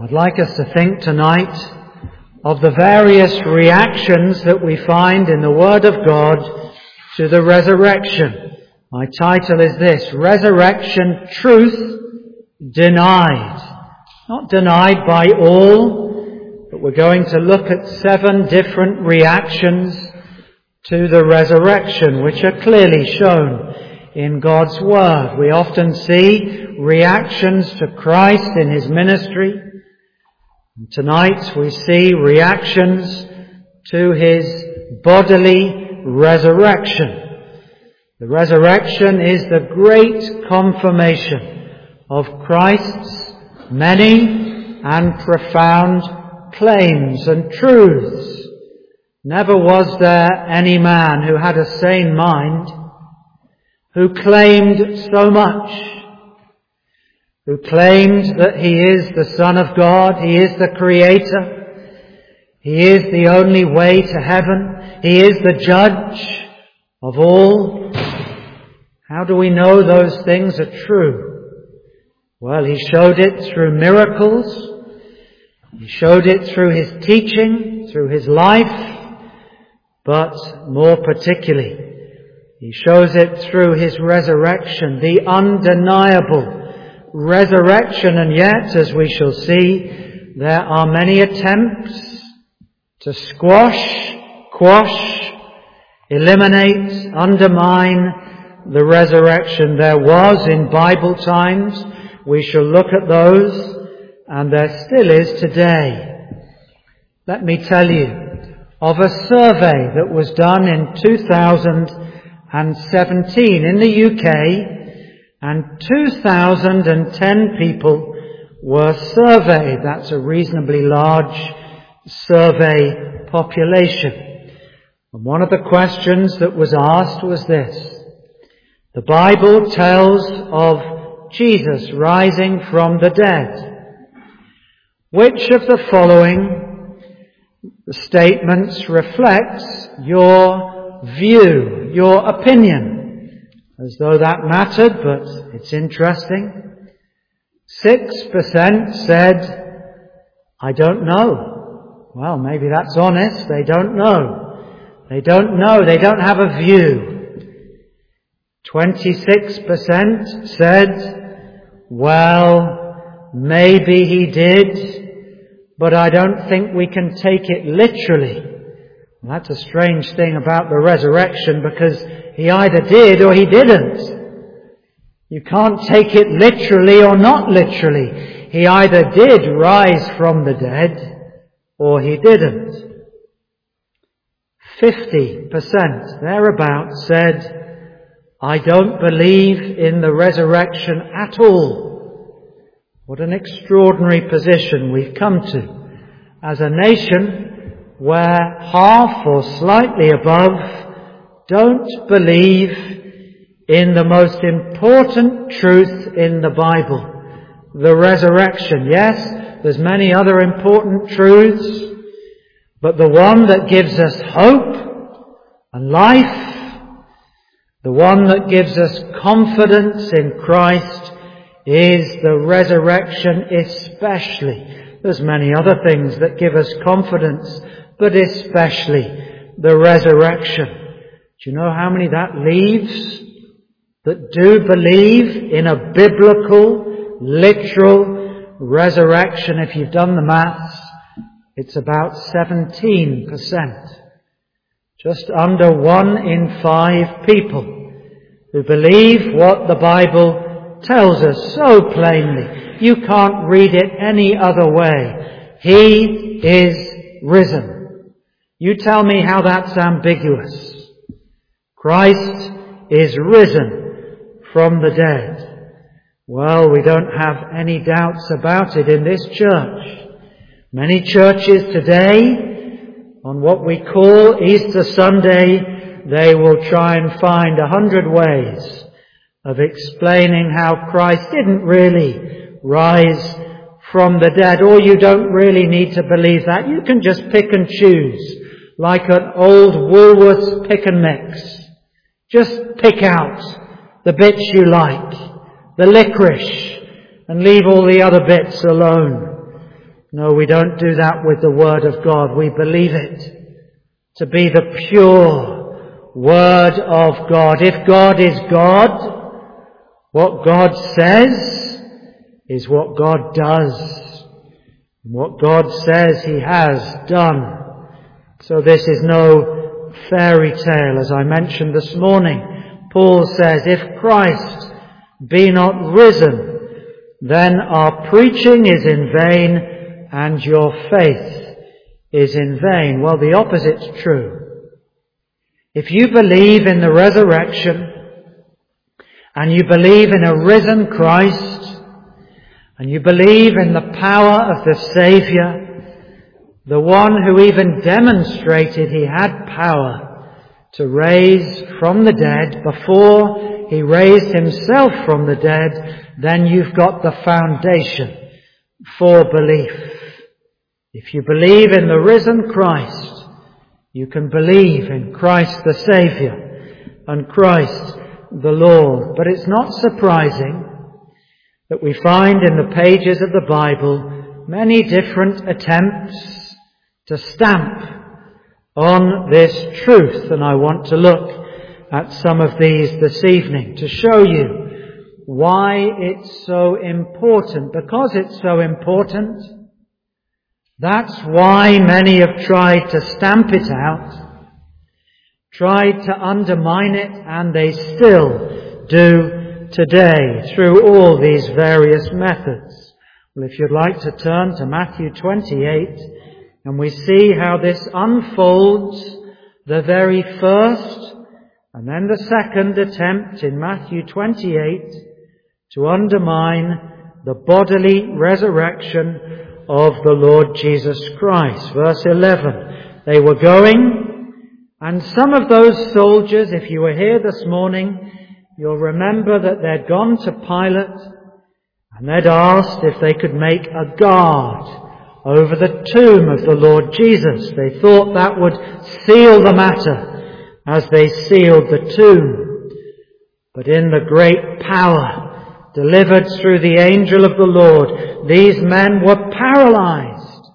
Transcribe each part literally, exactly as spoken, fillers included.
I'd like us to think tonight of the various reactions that we find in the Word of God to the resurrection. My title is this: Resurrection Truth Denied. Not denied by all, but we're going to look at seven different reactions to the resurrection, which are clearly shown in God's Word. We often see reactions to Christ in His ministry. And tonight we see reactions to His bodily resurrection. The resurrection is the great confirmation of Christ's many and profound claims and truths. Never was there any man who had a sane mind who claimed so much, who claimed that He is the Son of God, He is the Creator, He is the only way to heaven, He is the Judge of all. How do we know those things are true? Well, He showed it through miracles, He showed it through His teaching, through His life, but more particularly, He shows it through His resurrection, the undeniable resurrection. And yet, as we shall see, there are many attempts to squash, quash, eliminate, undermine the resurrection. There was in Bible times. We shall look at those, and there still is today. Let me tell you of a survey that was done in two thousand seventeen in the U K, and two thousand ten people were surveyed. That's a reasonably large survey population. And one of the questions that was asked was this: the Bible tells of Jesus rising from the dead. Which of the following statements reflects your view, your opinion? As though that mattered, but it's interesting. Six percent said, I don't know. Well, maybe that's honest. They don't know. They don't know. They don't have a view. Twenty-six percent said, well, maybe he did, but I don't think we can take it literally. And that's a strange thing about the resurrection, because He either did or He didn't. You can't take it literally or not literally. He either did rise from the dead or He didn't. Fifty percent thereabouts said, I don't believe in the resurrection at all. What an extraordinary position we've come to as a nation where half or slightly above don't believe in the most important truth in the Bible, the resurrection. Yes, there's many other important truths, but the one that gives us hope and life, the one that gives us confidence in Christ, is the resurrection especially. There's many other things that give us confidence, but especially the resurrection. Do you know how many that leaves that do believe in a biblical, literal resurrection? If you've done the maths, it's about seventeen percent. Just under one in five people who believe what the Bible tells us so plainly. You can't read it any other way. He is risen. You tell me how that's ambiguous. Christ is risen from the dead. Well, we don't have any doubts about it in this church. Many churches today, on what we call Easter Sunday, they will try and find a hundred ways of explaining how Christ didn't really rise from the dead. Or you don't really need to believe that. You can just pick and choose, like an old Woolworths pick and mix. Just pick out the bits you like, the licorice, and leave all the other bits alone. No, we don't do that with the Word of God. We believe it to be the pure Word of God. If God is God, what God says is what God does. What God says He has done. So this is no fairy tale. As I mentioned this morning, Paul says, if Christ be not risen, then our preaching is in vain and your faith is in vain. Well, the opposite's true. If you believe in the resurrection and you believe in a risen Christ and you believe in the power of the Saviour, the one who even demonstrated He had power to raise from the dead before He raised Himself from the dead, then you've got the foundation for belief. If you believe in the risen Christ, you can believe in Christ the Saviour and Christ the Lord. But it's not surprising that we find in the pages of the Bible many different attempts to stamp on this truth. And I want to look at some of these this evening to show you why it's so important. Because it's so important, that's why many have tried to stamp it out, tried to undermine it, and they still do today through all these various methods. Well, if you'd like to turn to Matthew twenty-eight, and we see how this unfolds, the very first and then the second attempt in Matthew twenty-eight to undermine the bodily resurrection of the Lord Jesus Christ. Verse eleven, they were going, and some of those soldiers, if you were here this morning, you'll remember that they'd gone to Pilate and they'd asked if they could make a guard over the tomb of the Lord Jesus. They thought that would seal the matter as they sealed the tomb. But in the great power delivered through the angel of the Lord, these men were paralyzed,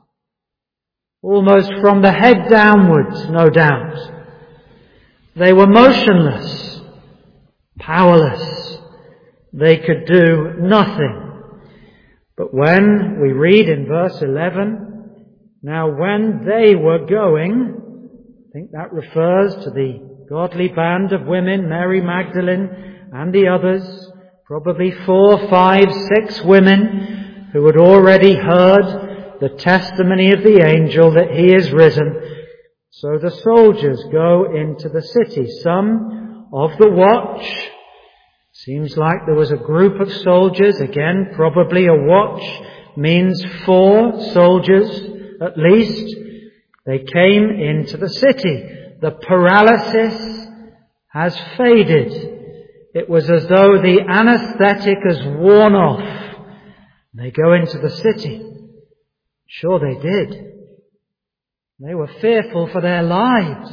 almost from the head downwards, no doubt. They were motionless, powerless. They could do nothing. But when we read in verse eleven, now when they were going, I think that refers to the godly band of women, Mary Magdalene and the others, probably four, five, six women who had already heard the testimony of the angel that He is risen. So the soldiers go into the city. Some of the watch, seems like there was a group of soldiers. Again, probably a watch means four soldiers at least. They came into the city. The paralysis has faded. It was as though the anesthetic has worn off. They go into the city. Sure they did. They were fearful for their lives.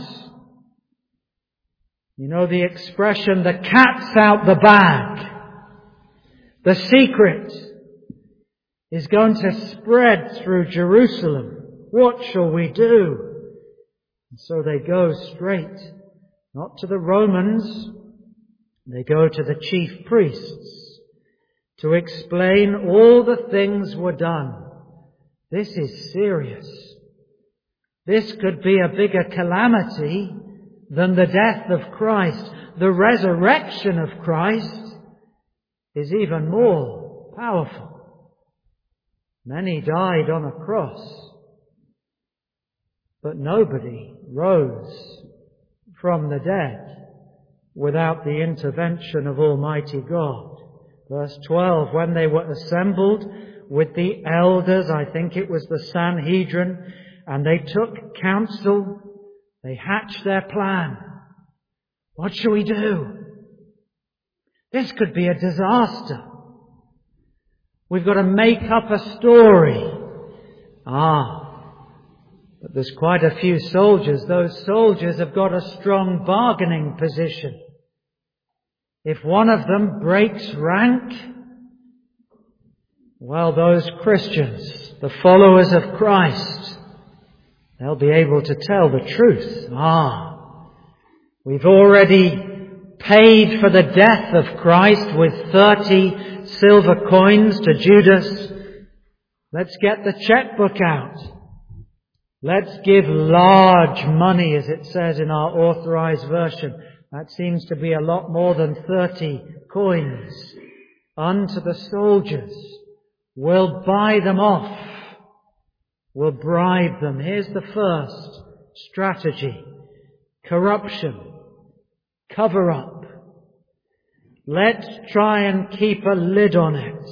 You know the expression, the cat's out the bag. The secret is going to spread through Jerusalem. What shall we do? And so they go straight, not to the Romans, they go to the chief priests to explain all the things were done. This is serious. This could be a bigger calamity than the death of Christ. The resurrection of Christ is even more powerful. Many died on a cross, but nobody rose from the dead without the intervention of Almighty God. Verse twelve, when they were assembled with the elders, I think it was the Sanhedrin, and they took counsel, they hatched their plan. What shall we do? This could be a disaster. We've got to make up a story. Ah, but there's quite a few soldiers. Those soldiers have got a strong bargaining position. If one of them breaks rank, well, those Christians, the followers of Christ, they'll be able to tell the truth. Ah, we've already paid for the death of Christ with thirty silver coins to Judas. Let's get the checkbook out. Let's give large money, as it says in our authorized version. That seems to be a lot more than thirty coins. Unto the soldiers. We'll buy them off. We'll bribe them. Here's the first strategy. Corruption. Cover up. Let's try and keep a lid on it.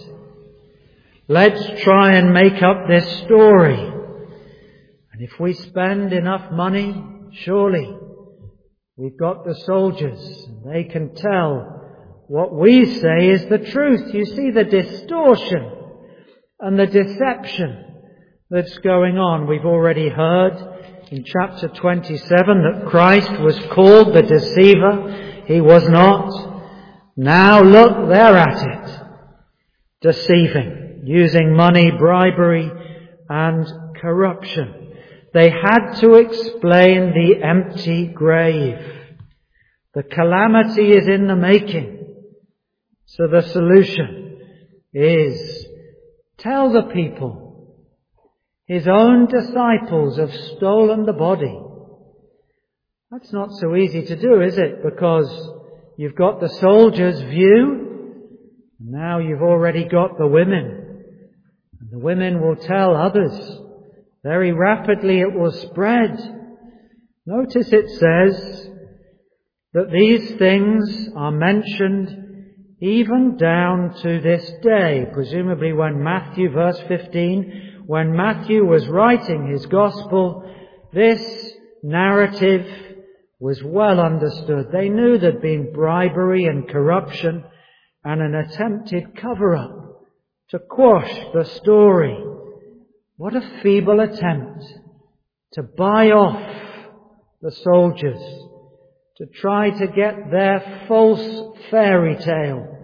Let's try and make up this story. And if we spend enough money, surely we've got the soldiers, and they can tell what we say is the truth. You see the distortion and the deception that's going on. We've already heard in chapter twenty-seven that Christ was called the deceiver. He was not. Now look, they're at it. Deceiving, using money, bribery, and corruption. They had to explain the empty grave. The calamity is in the making. So the solution is tell the people his own disciples have stolen the body. That's not so easy to do, is it? Because you've got the soldiers' view, and now you've already got the women. And the women will tell others. Very rapidly it will spread. Notice it says that these things are mentioned even down to this day. Presumably when Matthew, verse fifteen, when Matthew was writing his gospel, this narrative was well understood. They knew there'd been bribery and corruption and an attempted cover-up to quash the story. What a feeble attempt to buy off the soldiers, to try to get their false fairy tale,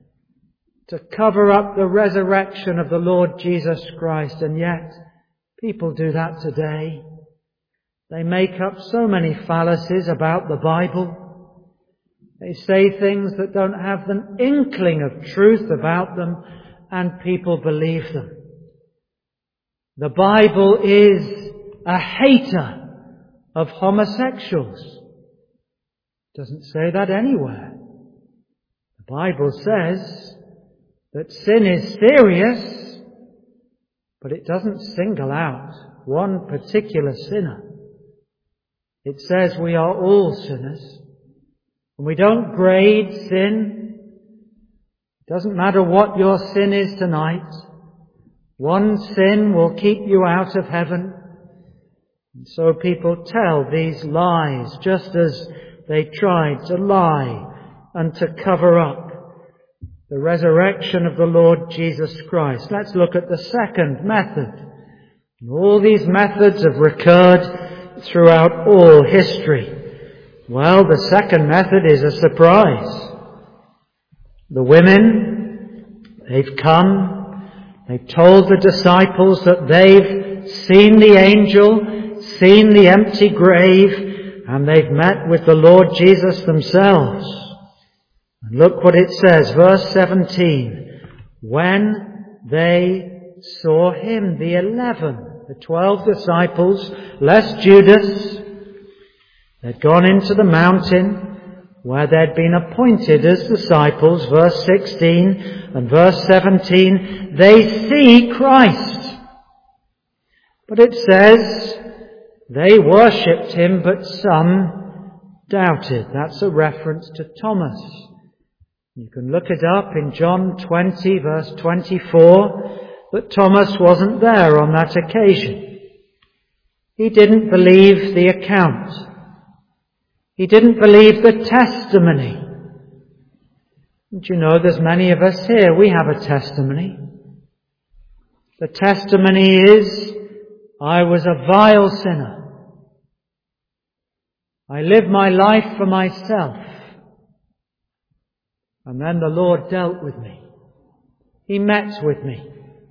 to cover up the resurrection of the Lord Jesus Christ. And yet, people do that today. They make up so many fallacies about the Bible. They say things that don't have an inkling of truth about them, and people believe them. The Bible is a hater of homosexuals. It doesn't say that anywhere. The Bible says that sin is serious, but it doesn't single out one particular sinner. It says we are all sinners, and we don't grade sin. It doesn't matter what your sin is tonight. One sin will keep you out of heaven. And so people tell these lies, just as they tried to lie and to cover up the resurrection of the Lord Jesus Christ. Let's look at the second method. And all these methods have recurred throughout all history. Well, the second method is a surprise. The women, they've come. They've told the disciples that they've seen the angel, seen the empty grave, and they've met with the Lord Jesus themselves. And look what it says, verse seventeen. When they saw him, the eleven, the twelve disciples, less Judas, they'd gone into the mountain where they'd been appointed as disciples, verse sixteen and verse seventeen, they see Christ. But it says they worshipped him, but some doubted. That's a reference to Thomas. You can look it up in John twenty, verse twenty-four, that Thomas wasn't there on that occasion. He didn't believe the account. He didn't believe the testimony. Don't you know, there's many of us here, we have a testimony. The testimony is, I was a vile sinner. I lived my life for myself. And then the Lord dealt with me. He met with me.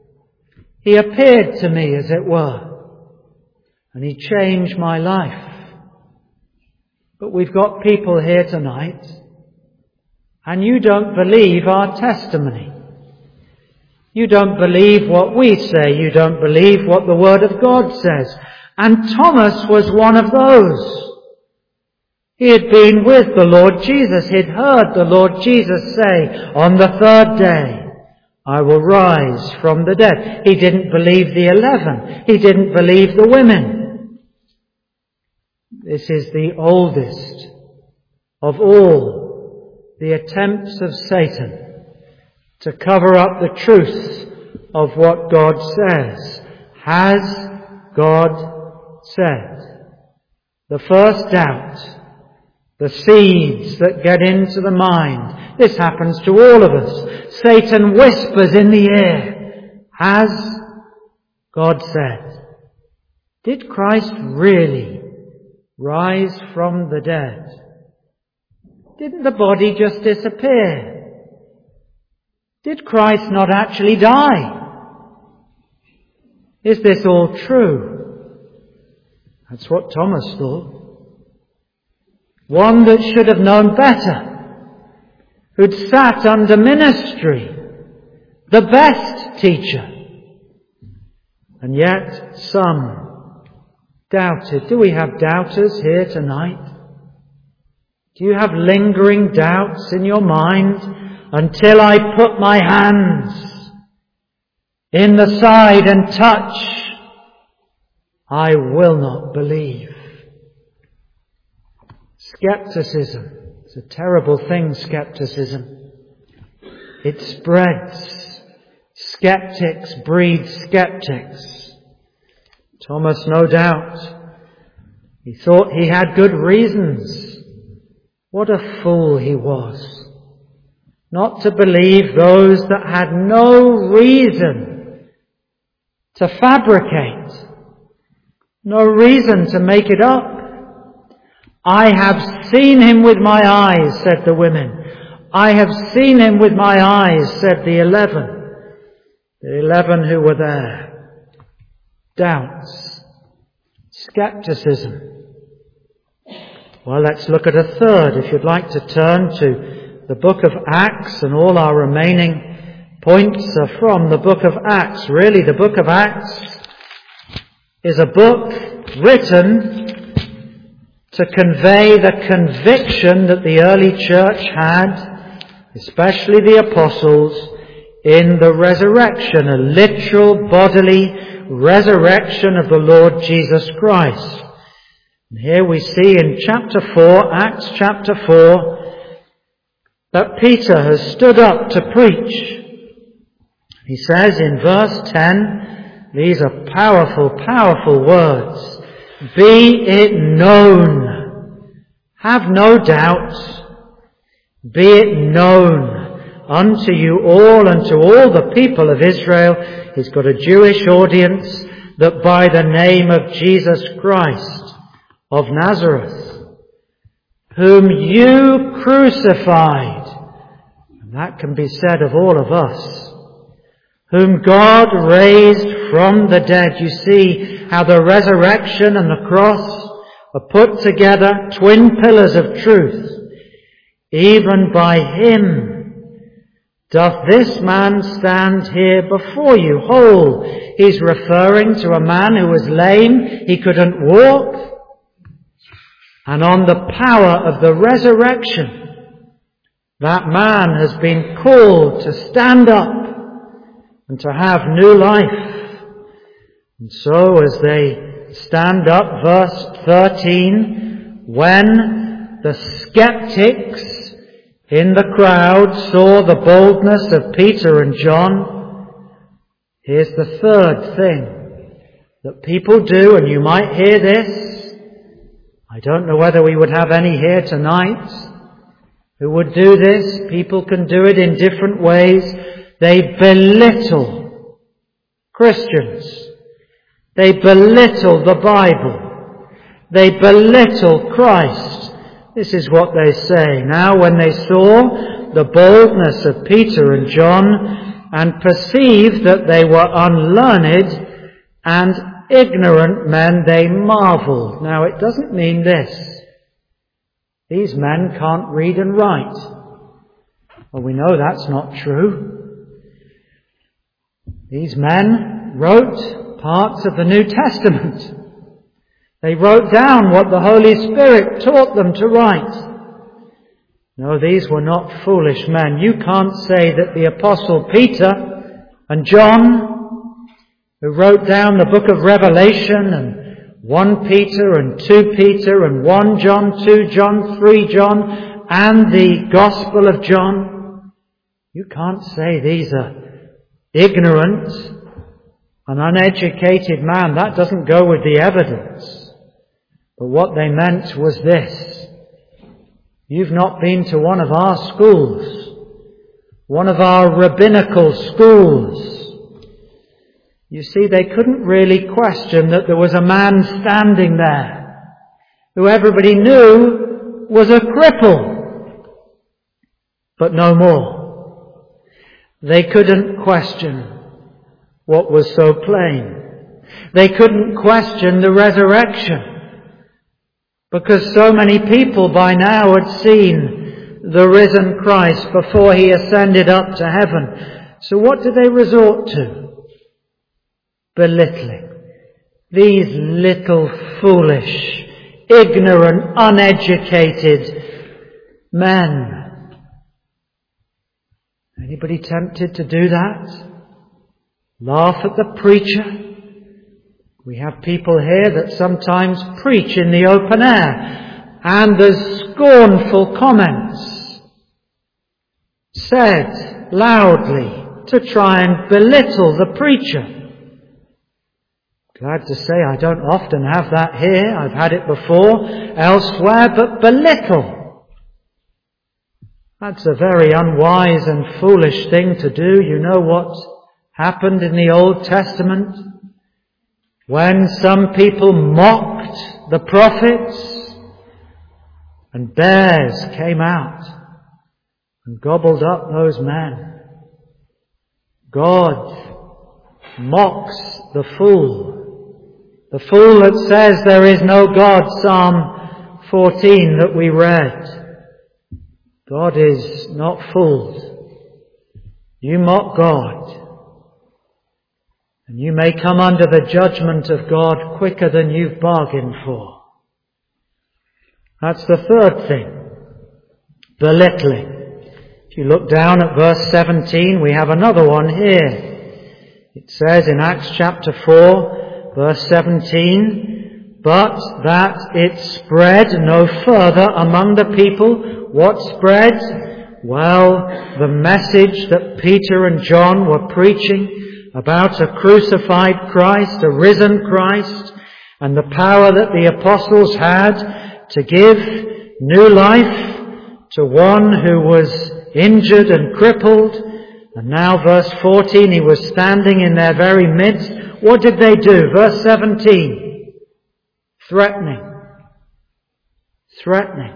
He appeared to me, as it were, and He changed my life. But we've got people here tonight, and you don't believe our testimony. You don't believe what we say. You don't believe what the Word of God says. And Thomas was one of those. He had been with the Lord Jesus. He'd heard the Lord Jesus say, on the third day, I will rise from the dead. He didn't believe the eleven. He didn't believe the women. This is the oldest of all the attempts of Satan to cover up the truth of what God says. Has God said? The first doubt, the seeds that get into the mind. This happens to all of us. Satan whispers in the ear, has God said? Did Christ really rise from the dead? Didn't the body just disappear? Did Christ not actually die? Is this all true? That's what Thomas thought. One that should have known better, who'd sat under ministry, the best teacher. And yet some doubted. Do we have doubters here tonight? Do you have lingering doubts in your mind? Until I put my hands in the side and touch, I will not believe. Skepticism. It's a terrible thing, skepticism. It spreads. Skeptics breed skeptics. Thomas, no doubt, he thought he had good reasons. What a fool he was. Not to believe those that had no reason to fabricate. No reason to make it up. I have seen him with my eyes, said the women. I have seen him with my eyes, said the eleven. The eleven who were there. Doubts. Skepticism. Well, let's look at a third. If you'd like to turn to the book of Acts, and all our remaining points are from the book of Acts. Really, the book of Acts is a book written to convey the conviction that the early church had, especially the apostles, in the resurrection, a literal bodily resurrection of the Lord Jesus Christ. And here we see in chapter four, Acts chapter four, that Peter has stood up to preach. He says in verse ten, these are powerful, powerful words. Be it known. Have no doubt. Be it known unto you all and to all the people of Israel. He's got a Jewish audience, that by the name of Jesus Christ of Nazareth, whom you crucified, and that can be said of all of us, whom God raised from the dead. You see how the resurrection and the cross are put together, twin pillars of truth. Even by him doth this man stand here before you whole. He's referring to a man who was lame, he couldn't walk. And on the power of the resurrection, that man has been called to stand up and to have new life. And so as they stand up, verse thirteen, when the skeptics in the crowd saw the boldness of Peter and John, here's the third thing that people do, and you might hear this. I don't know whether we would have any here tonight who would do this. People can do it in different ways. They belittle Christians. They belittle the Bible. They belittle Christ. This is what they say. Now when they saw the boldness of Peter and John, and perceived that they were unlearned and ignorant men, they marveled. Now, it doesn't mean this. These men can't read and write. Well, we know that's not true. These men wrote parts of the New Testament. They wrote down what the Holy Spirit taught them to write. No, these were not foolish men. You can't say that the Apostle Peter and John, who wrote down the book of Revelation and First Peter and Second Peter and First John, Second John, Third John and the Gospel of John, you can't say these are ignorant and uneducated men. That doesn't go with the evidence. But what they meant was this. You've not been to one of our schools, one of our rabbinical schools. You see, they couldn't really question that there was a man standing there who everybody knew was a cripple, but no more. They couldn't question what was so plain. They couldn't question the resurrection, because so many people by now had seen the risen Christ before he ascended up to heaven. So what did they resort to? Belittling. These little foolish, ignorant, uneducated men. Anybody tempted to do that? Laugh at the preacher? We have people here that sometimes preach in the open air, and there's scornful comments said loudly to try and belittle the preacher. Glad to say I don't often have that here. I've had it before elsewhere, but belittle. That's a very unwise and foolish thing to do. You know what happened in the Old Testament? When some people mocked the prophets and bears came out and gobbled up those men. God mocks the fool. The fool that says there is no God, Psalm fourteen that we read. God is not fooled. You mock God, and you may come under the judgment of God quicker than you've bargained for. That's the third thing. Belittling. If you look down at verse seventeen, we have another one here. It says in Acts chapter four, verse seventeen, but that it spread no further among the people. What spread? Well, the message that Peter and John were preaching about a crucified Christ, a risen Christ, and the power that the apostles had to give new life to one who was injured and crippled. And now verse fourteen, he was standing in their very midst. What did they do? Verse seventeen, threatening. Threatening.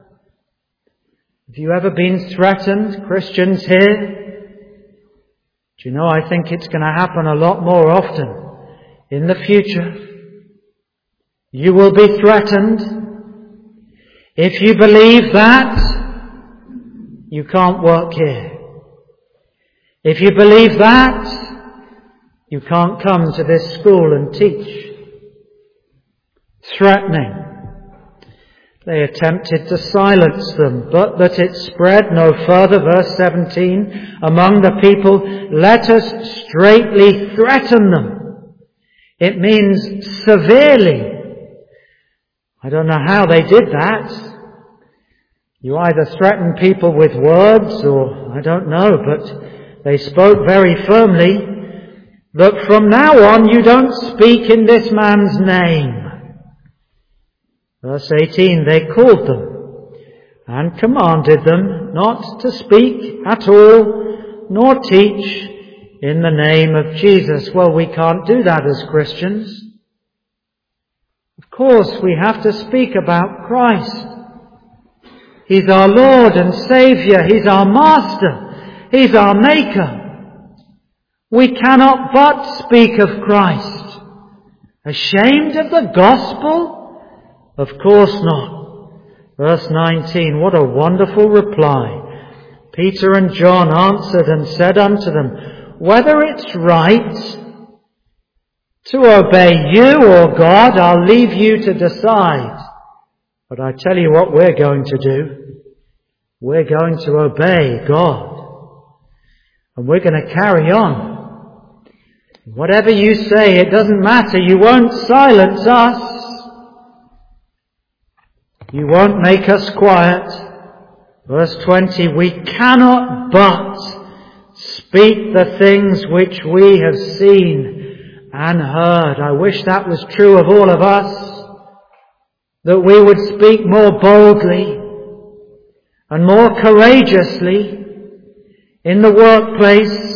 Have you ever been threatened, Christians here? Do you know, I think it's going to happen a lot more often in the future. You will be threatened. If you believe that, you can't work here. If you believe that, you can't come to this school and teach. Threatening. They attempted to silence them, but that it spread no further, verse seventeen, among the people, let us straitly threaten them. It means severely. I don't know how they did that. You either threaten people with words or I don't know, but they spoke very firmly. Look, from now on you don't speak in this man's name. Verse eighteen, they called them and commanded them not to speak at all, nor teach in the name of Jesus. Well, we can't do that as Christians. Of course, we have to speak about Christ. He's our Lord and Saviour. He's our Master. He's our Maker. We cannot but speak of Christ. Ashamed of the gospel? Of course not. Verse nineteen, what a wonderful reply. Peter and John answered and said unto them, whether it's right to obey you or God, I'll leave you to decide. But I tell you what we're going to do. We're going to obey God. And we're going to carry on. Whatever you say, it doesn't matter. You won't silence us. You won't make us quiet. Verse twenty, we cannot but speak the things which we have seen and heard. I wish that was true of all of us, that we would speak more boldly and more courageously in the workplace.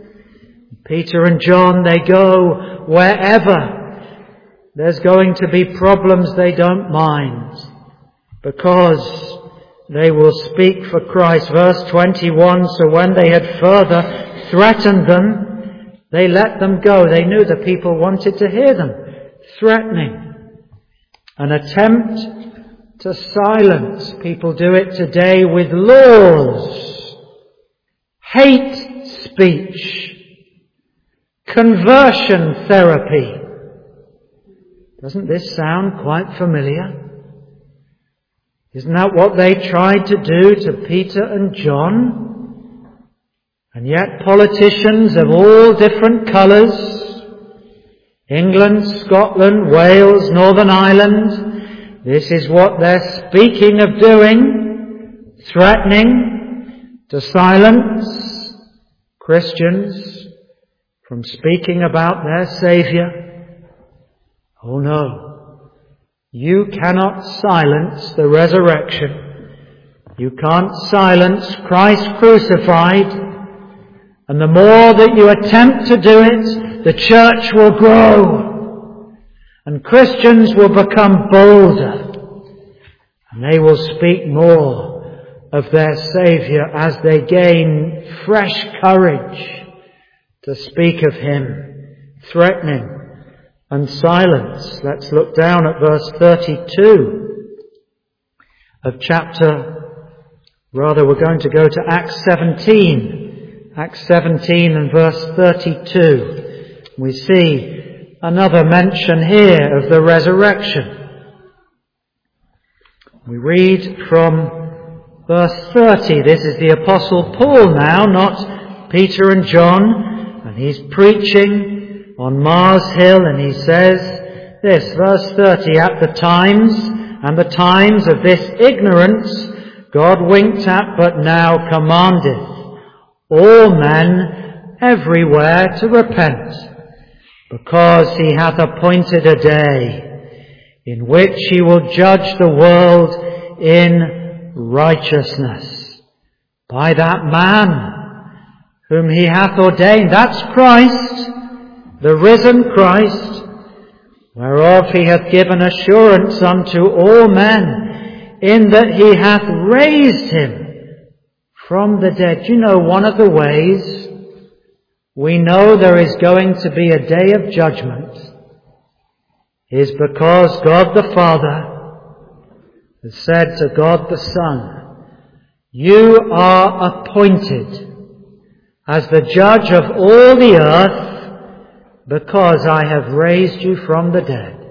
Peter and John, they go wherever there's going to be problems, they don't mind, because they will speak for Christ. Verse twenty-one, so when they had further threatened them, they let them go. They knew the people wanted to hear them. Threatening. An attempt to silence. People do it today with laws. Hate speech. Conversion therapy. Doesn't this sound quite familiar? Isn't that what they tried to do to Peter and John? And yet politicians of all different colours, England, Scotland, Wales, Northern Ireland, this is what they're speaking of doing, threatening to silence Christians from speaking about their Saviour. Oh no. You cannot silence the resurrection. You can't silence Christ crucified. And the more that you attempt to do it, the church will grow. And Christians will become bolder. And they will speak more of their Saviour as they gain fresh courage to speak of Him, threatening and silence. Let's look down at verse thirty-two of chapter, rather we're going to go to Acts seventeen. Acts seventeen and verse thirty-two. We see another mention here of the resurrection. We read from verse thirty. This is the Apostle Paul now, not Peter and John, and he's preaching on Mars Hill, and he says this, verse thirty, at the times and the times of this ignorance God winked at, but now commandeth all men everywhere to repent, because he hath appointed a day in which he will judge the world in righteousness by that man whom he hath ordained. That's Christ, the risen Christ, whereof he hath given assurance unto all men, in that he hath raised him from the dead. You know, one of the ways we know there is going to be a day of judgment is because God the Father has said to God the Son, you are appointed as the judge of all the earth, because I have raised you from the dead.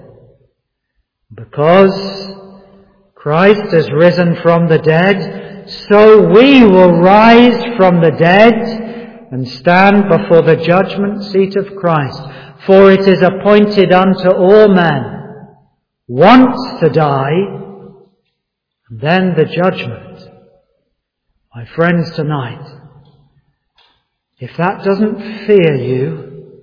Because Christ has risen from the dead, so we will rise from the dead and stand before the judgment seat of Christ. For it is appointed unto all men once to die, and then the judgment. My friends, tonight, if that doesn't fear you,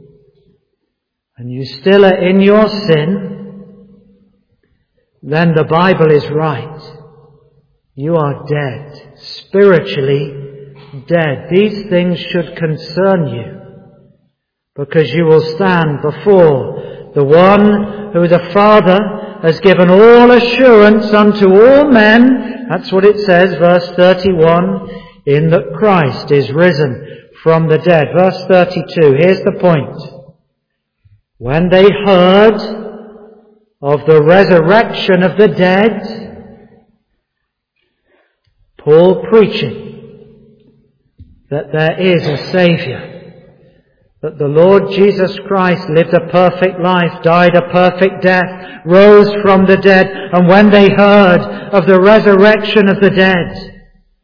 and you still are in your sin, then the Bible is right. You are dead, spiritually dead. These things should concern you, because you will stand before the one who the Father has given all assurance unto all men. That's what it says, verse thirty-one, in that Christ is risen from the dead. Verse thirty-two, here's the point. When they heard of the resurrection of the dead, Paul preaching that there is a Saviour, that the Lord Jesus Christ lived a perfect life, died a perfect death, rose from the dead, and when they heard of the resurrection of the dead,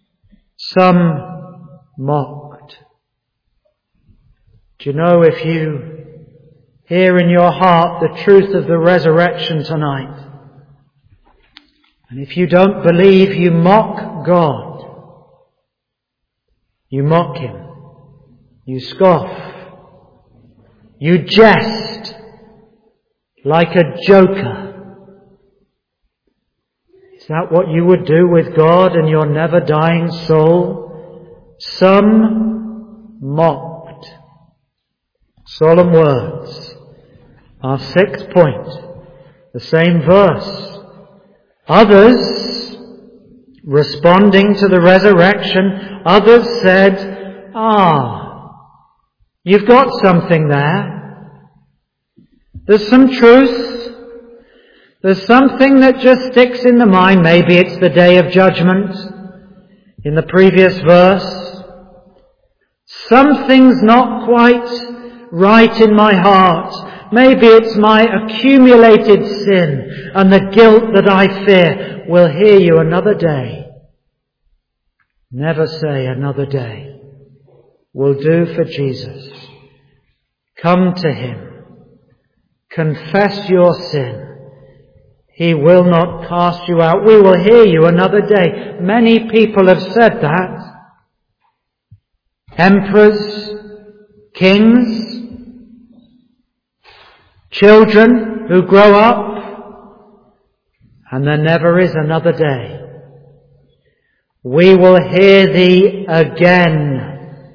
some mocked. Do you know, if you hear in your heart the truth of the resurrection tonight, and if you don't believe, you mock God. You mock Him. You scoff. You jest like a joker. Is that what you would do with God and your never-dying soul? Some mocked. Solemn words. Our sixth point, the same verse. Others, responding to the resurrection, others said, "Ah, you've got something there. There's some truth. There's something that just sticks in the mind. Maybe it's the day of judgment in the previous verse. Something's not quite right in my heart. Maybe it's my accumulated sin and the guilt that I fear." We'll hear you another day. Never say another day. Will do for Jesus. Come to Him. Confess your sin. He will not cast you out. We will hear you another day. Many people have said that. Emperors, kings, children who grow up, and there never is another day. We will hear thee again.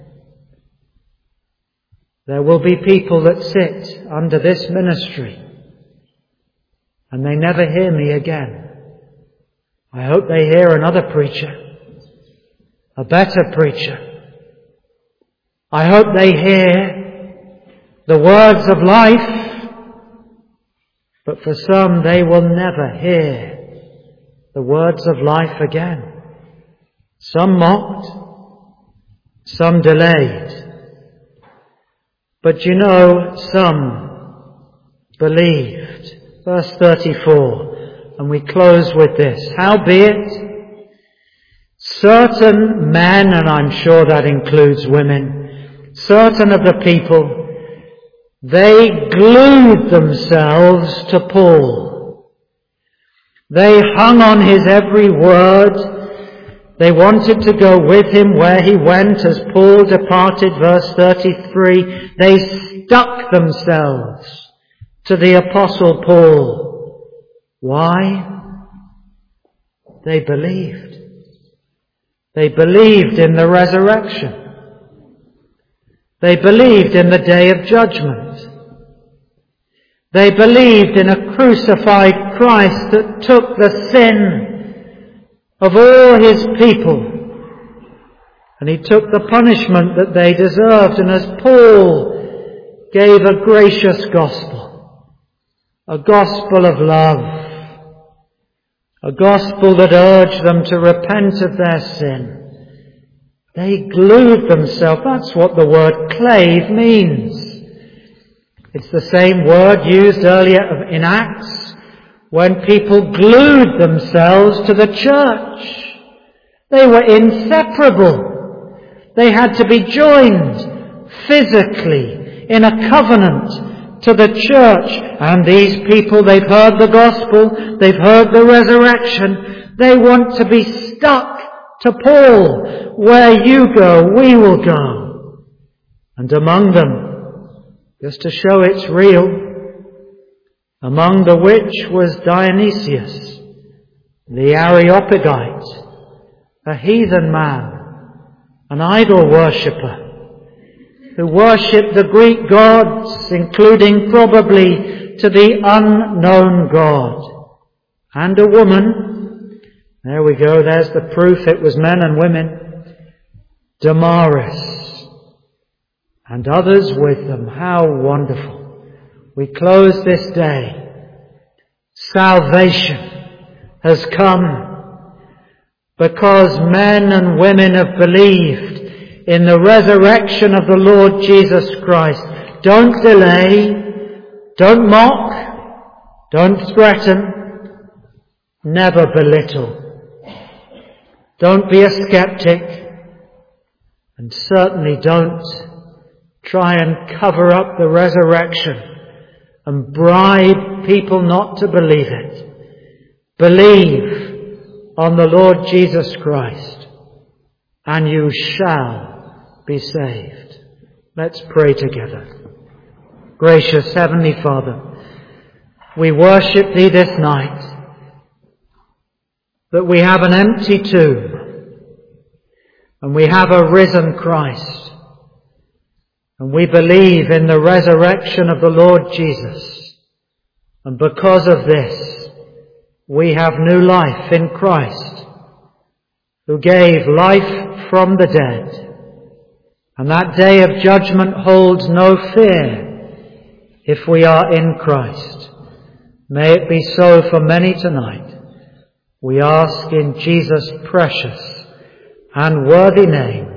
There will be people that sit under this ministry and they never hear me again. I hope they hear another preacher, a better preacher. I hope they hear the words of life. But for some, they will never hear the words of life again. Some mocked, some delayed. But you know, some believed. Verse thirty-four, and we close with this. Howbeit, certain men, and I'm sure that includes women, certain of the people, they glued themselves to Paul. They hung on his every word. They wanted to go with him where he went as Paul departed. Verse thirty-three. They stuck themselves to the Apostle Paul. Why? They believed. They believed in the resurrection. They believed in the day of judgment. They believed in a crucified Christ that took the sin of all His people. And He took the punishment that they deserved. And as Paul gave a gracious gospel, a gospel of love, a gospel that urged them to repent of their sin, they glued themselves. That's what the word clave means. It's the same word used earlier in Acts when people glued themselves to the church. They were inseparable. They had to be joined physically in a covenant to the church. And these people, they've heard the gospel, they've heard the resurrection. They want to be stuck to Paul. Where you go, we will go. And among them, just to show it's real, among the which was Dionysius, the Areopagite, a heathen man, an idol worshipper, who worshipped the Greek gods, including probably to the unknown God, and a woman. There we go, there's the proof it was men and women. Damaris, and others with them. How wonderful. We close this day. Salvation has come because men and women have believed in the resurrection of the Lord Jesus Christ. Don't delay, don't mock, don't threaten, never belittle. Don't be a skeptic, and certainly don't try and cover up the resurrection and bribe people not to believe it. Believe on the Lord Jesus Christ, and you shall be saved. Let's pray together. Gracious Heavenly Father, we worship Thee this night that we have an empty tomb and we have a risen Christ, and we believe in the resurrection of the Lord Jesus, and because of this we have new life in Christ, who gave life from the dead. And that day of judgment holds no fear if we are in Christ. May it be so for many tonight. We ask in Jesus' precious and worthy name.